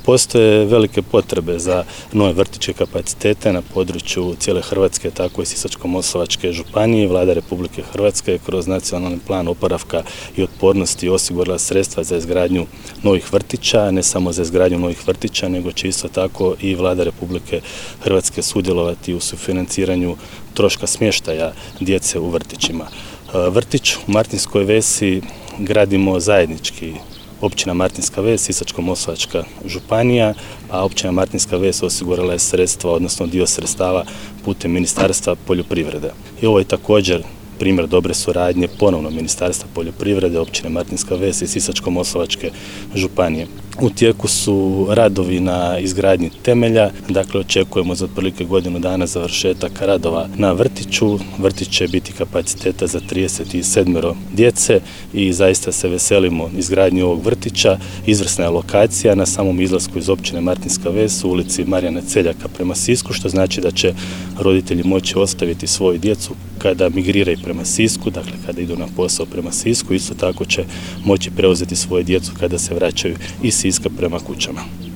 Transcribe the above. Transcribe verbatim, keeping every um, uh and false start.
Postoje velike potrebe za nove vrtićke kapacitete na području cijele Hrvatske, tako i Sisačko-moslavačke županije. Vlada Republike Hrvatske kroz nacionalni plan oporavka i otpornosti osigurala sredstva za izgradnju novih vrtića, ne samo za izgradnju novih vrtića, nego će isto tako i Vlada Republike Hrvatske sudjelovati u sufinanciranju troška smještaja djece u vrtićima. Vrtić u Martinskoj Vesi gradimo zajednički. Općina Martinska Ves, Sisačko-moslavačka županija, a općina Martinska Ves osigurala je sredstva, odnosno dio sredstava putem Ministarstva poljoprivrede. I ovo je također primjer dobre suradnje ponovno Ministarstva poljoprivrede, općine Martinska Ves i Sisačko-moslavačke županije. U tijeku su radovi na izgradnji temelja, dakle očekujemo za otprilike godinu dana završetak radova na vrtiću. Vrtić će biti kapaciteta za trideset sedam djece i zaista se veselimo izgradnji ovog vrtića. Izvrsna je lokacija na samom izlasku iz općine Martinska Ves u ulici Marijana Celjaka prema Sisku, što znači da će roditelji moći ostaviti svoju djecu kada migriraju prema Sisku, dakle kada idu na posao prema Sisku, isto tako će moći preuzeti svoju djecu kada se vraćaju iz Siska prema kućama.